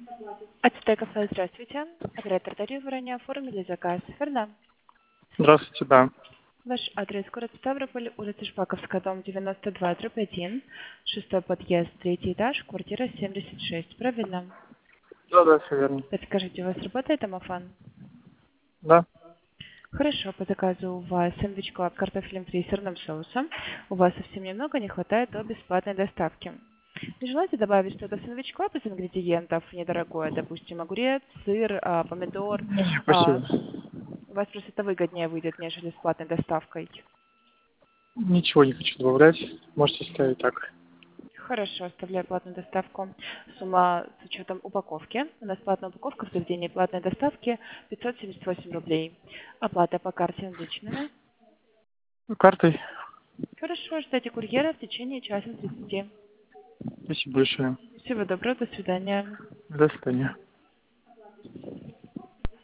АТТ кафе, здравствуйте. Оператор Дарья оформили заказ, верно? Здравствуйте, да. Ваш адрес город Ставрополь, улица Шпаковская, дом 92, дробь 1, шестой подъезд, третий этаж, квартира 76, правильно? Да, все верно. Подскажите, у вас работает домофон? Да. Хорошо, по заказу у вас сэндвич клаб картофелем фри с сырным соусом. У вас совсем немного не хватает до бесплатной доставки. Не желаете добавить что-то в сэндвич клаб из ингредиентов недорогое, допустим, огурец, сыр, помидор? Не, а, спасибо. У вас просто это выгоднее выйдет, нежели с платной доставкой. Ничего не хочу добавлять. Можете ставить так. Хорошо, оставляю платную доставку. Сумма с учетом упаковки. У нас платная упаковка в заведении платной доставки 578 рублей. Оплата по карте наличными. Ну, картой. Хорошо, ждите курьера в течение часа 30. Спасибо большое. Всего доброго, до свидания. До свидания.